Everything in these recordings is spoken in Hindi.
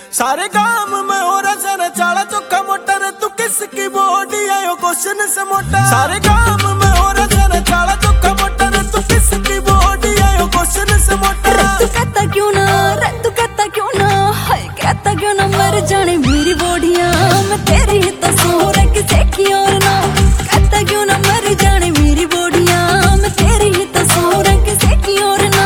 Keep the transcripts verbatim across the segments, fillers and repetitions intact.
सारे काम में हो रहा है चाला चोखा मोटा रे तू किसकी बॉडी है यो क्वेश्चन से मोटा। सारे काम में हो रहा है चाला चोखा मोटा रे तू किसकी बॉडी है यो क्वेश्चन से मोटा। तू कहता क्यों ना रे तू कहता क्यों ना हाय कहता क्यों ना मर जाने मेरी बॉडियां मैं तेरी ही तो सो रे किसी की और ना। कहता क्यों ना मर जाने मेरी बॉडियां मैं तेरी ही तो सो रे किसी की और ना।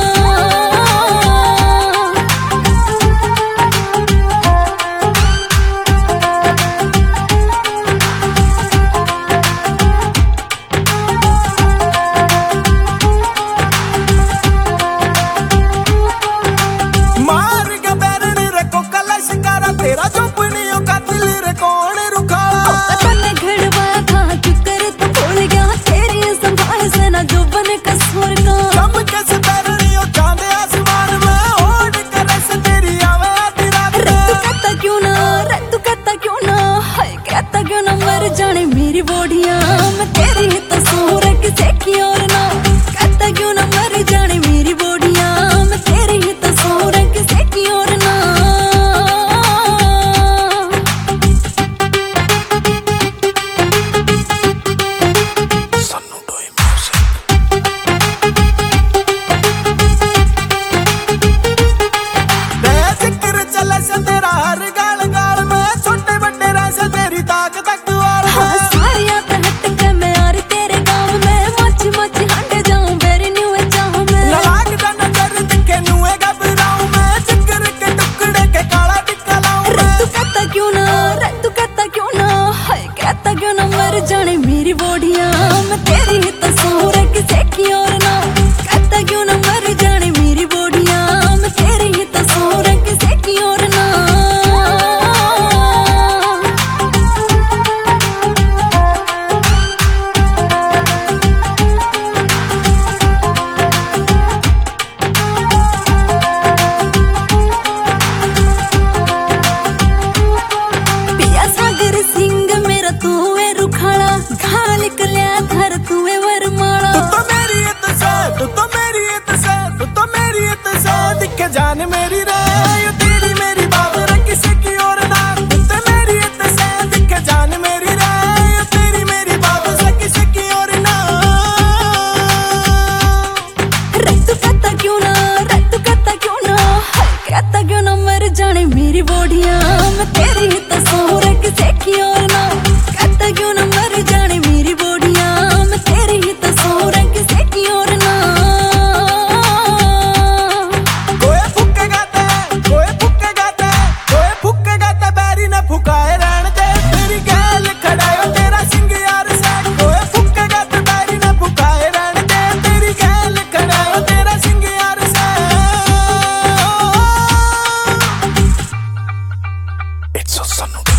तेरा चुपनियों का दिल रे कौन रुखाला तन्ने घड़वाया था चुकर तो भूल गया तेरी संभाल से ना जो बने कसूर का। कम कैसे बैरनियों चांद आसमान में ओढ़ कर ऐसे तेरी आवे आधी रात। रे तू कहता क्यों ना रे तू कहता क्यों ना हाय कहता क्यों ना मर जाने मेरी बॉडियां मैं तेरी ही तो सो रे किसी की और ना। कहता क्यों ना मर जाने मेरी बॉडियां मैं तेरी ही तो सो रे किसी की और ना। तेरा हर गाल गाल में छोटे बड़े राशा तेरी ताक तक वार हाँ सारिया हट के मैं यार तेरे गाँव में मच मच हट जाऊं मेरी न्यूए चाहूं मैं। लाग जाना जर दिखे नुए घबराऊं मैं जिगर के टुकड़े के काला टिक्का लाऊं मैं। तू कहता क्यों ना रे तू कहता क्यों ना हाय कहता क्यों ना मर जाने मेरी बॉडियां मैं तेरी ही तो सो रे किसी की और ना। कहता क्यों ना मर जाने मेरी बॉडियां मैं तेरी ही तो सो रे किसी की और ना। सागर सिंह मेरा तू है रुखाड़ा घाल कल्या धर तू है वरमाला। तू तो मेरी है तो सा तू तो मेरी है तो सा तू तो मेरी है तो सा दिखे जान मेरी रे ये तेरी मेरी बात रे किसी की और ना। तू तो मेरी है तो सा दिखे जान मेरी रे ये तेरी मेरी बात से किसी की और ना। रे तू कहता क्यों ना रे तू कहता क्यों ना हाय कहता क्यों ना मर जाने मेरी बॉडियां मैं तेरी ही तो सो रे किसी की और ना। कहता क्यों ना मर जाने मेरी बॉडियां मैं तेरी ही तो सो रे किसी की और ना। कोई फुक्के गाता है कोई फुक्के गाता है कोई फुक्के गाता बैरी ने फुकाए रहने दे तेरी गैल खड़ायो तेरा सिंह यार से। कोई फुक्के गाता बैरी ने फुकाए रहने दे तेरी गैल खड़ायो तेरा सिंह यार से। It's a son